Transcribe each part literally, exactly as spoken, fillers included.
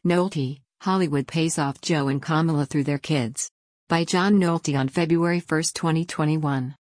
Nolte, Hollywood pays off Joe and Kamala through their kids. By John Nolte on February first, twenty twenty-one.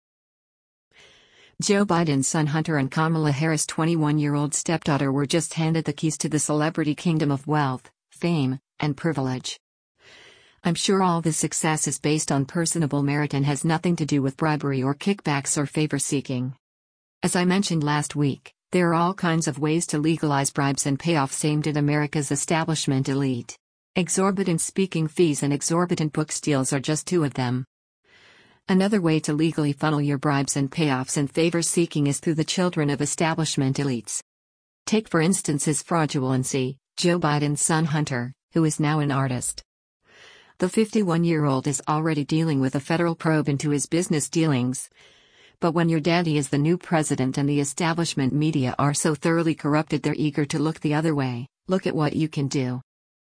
Joe Biden's son Hunter and Kamala Harris' twenty-one-year-old stepdaughter were just handed the keys to the celebrity kingdom of wealth, fame, and privilege. I'm sure all this success is based on personable merit and has nothing to do with bribery or kickbacks or favor-seeking. As I mentioned last week, there are all kinds of ways to legalize bribes and payoffs aimed at America's establishment elite. Exorbitant speaking fees and exorbitant book deals are just two of them. Another way to legally funnel your bribes and payoffs and favor-seeking is through the children of establishment elites. Take for instance his fraudulency, Joe Biden's son Hunter, who is now an artist. The fifty-one-year-old is already dealing with a federal probe into his business dealings. But when your daddy is the new president and the establishment media are so thoroughly corrupted they're eager to look the other way, look at what you can do.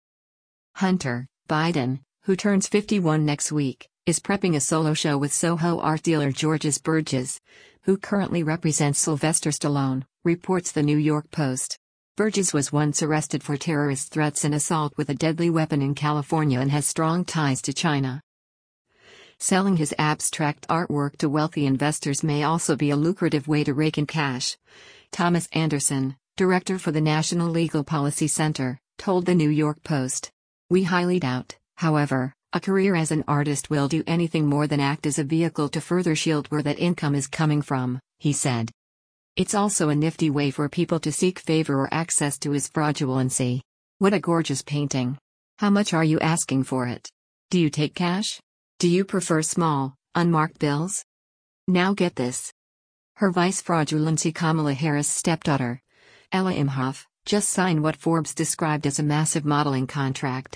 Hunter Biden, who turns fifty-one next week, is prepping a solo show with Soho art dealer Georges Burgess, who currently represents Sylvester Stallone, reports the New York Post. Burgess was once arrested for terrorist threats and assault with a deadly weapon in California and has strong ties to China. Selling his abstract artwork to wealthy investors may also be a lucrative way to rake in cash. Thomas Anderson, director for the National Legal Policy Center, told the New York Post. We highly doubt, however, a career as an artist will do anything more than act as a vehicle to further shield where that income is coming from, he said. It's also a nifty way for people to seek favor or access to his fraudulency. What a gorgeous painting. How much are you asking for it? Do you take cash? Do you prefer small, unmarked bills? Now get this. Her vice fraudulency Kamala Harris' stepdaughter, Ella Imhoff, just signed what Forbes described as a massive modeling contract.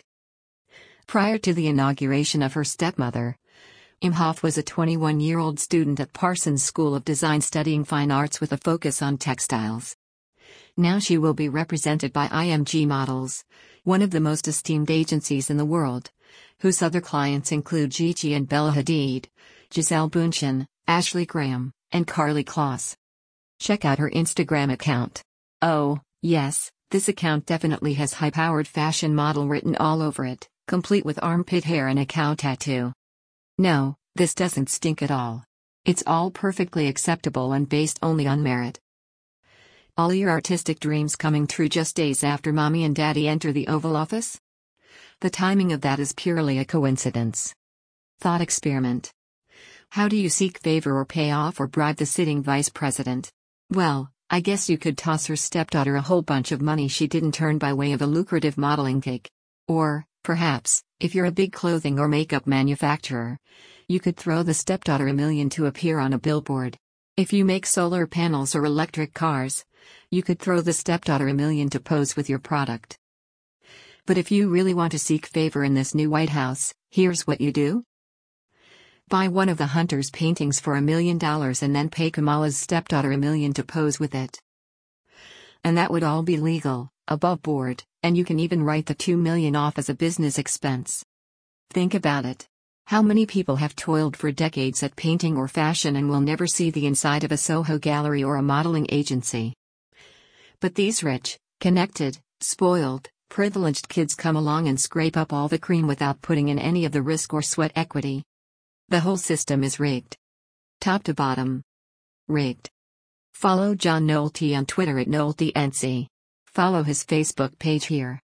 Prior to the inauguration of her stepmother, Imhoff was a twenty-one-year-old student at Parsons School of Design studying fine arts with a focus on textiles. Now she will be represented by I M G Models, one of the most esteemed agencies in the world, whose other clients include Gigi and Bella Hadid, Gisele Bündchen, Ashley Graham, and Karlie Kloss. Check out her Instagram account. Oh, yes, this account definitely has high-powered fashion model written all over it, complete with armpit hair and a cow tattoo. No, this doesn't stink at all. It's all perfectly acceptable and based only on merit. All your artistic dreams coming true just days after mommy and daddy enter the Oval Office? The timing of that is purely a coincidence. Thought experiment. How do you seek favor or pay off or bribe the sitting vice president? Well, I guess you could toss her stepdaughter a whole bunch of money she didn't earn by way of a lucrative modeling gig. Or, perhaps, if you're a big clothing or makeup manufacturer, you could throw the stepdaughter a million to appear on a billboard. If you make solar panels or electric cars, you could throw the stepdaughter a million to pose with your product. But if you really want to seek favor in this new White House, here's what you do. Buy one of the Hunter's paintings for a million dollars and then pay Kamala's stepdaughter a million to pose with it. And that would all be legal, above board, and you can even write the two million off as a business expense. Think about it. How many people have toiled for decades at painting or fashion and will never see the inside of a Soho gallery or a modeling agency? But these rich, connected, spoiled, privileged kids come along and scrape up all the cream without putting in any of the risk or sweat equity. The whole system is rigged. Top to bottom. Rigged. Follow John Nolte on Twitter at NolteNC. Follow his Facebook page here.